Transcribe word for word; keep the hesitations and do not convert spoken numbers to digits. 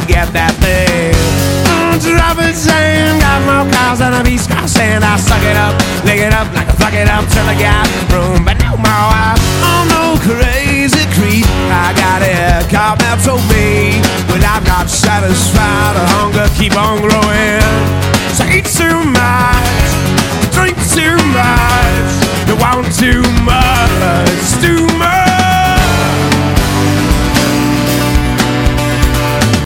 get that thing. On traffic jam, got more cars than a beast car sand. I suck it up, lick it up like a fuck it up till I got room. But no more, I'm no crazy creep. I got it, cop now told me, but I'm not satisfied. The hunger keep on growing. So eat too much, drink too much, you want too